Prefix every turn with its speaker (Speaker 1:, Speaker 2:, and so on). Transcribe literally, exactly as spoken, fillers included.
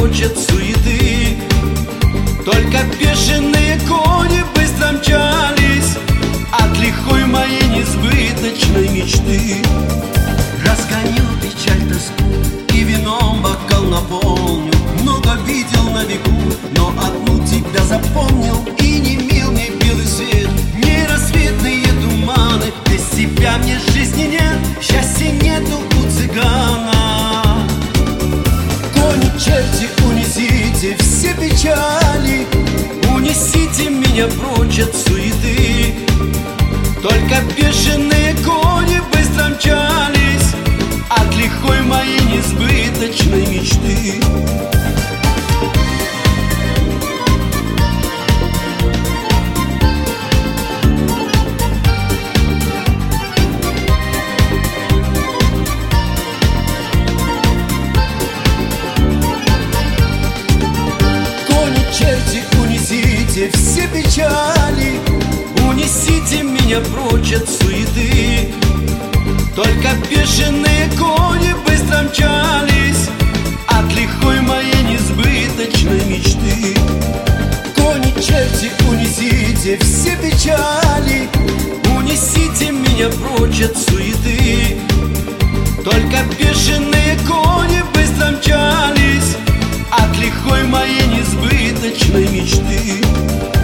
Speaker 1: прочь от суеты. Только бешеные кони быстро мчались от лихой моей несбыточной мечты. Разгоню печаль, тоску и вином бокал наполню. Много видел на веку, но одну тебя запомнил. И не мил мне белый свет, не рассветные туманы. Без тебя мне жизни нет, счастья нету у цыгана. Кони, черти, унесите все печали, унесите меня прочь от суеты. Только бешеные кони быстро мчались от лихой моей несбыточной мечты. Кони, черти, унесите все печали, унесите меня прочь от суеты. Только бешеные кони быстро мчались от лихой моей несбыточной мечты. Кони, черти, унесите все печали, унесите меня прочь от суеты. Только бешеные кони быстро мчались от лихой моей несбыточной мечты.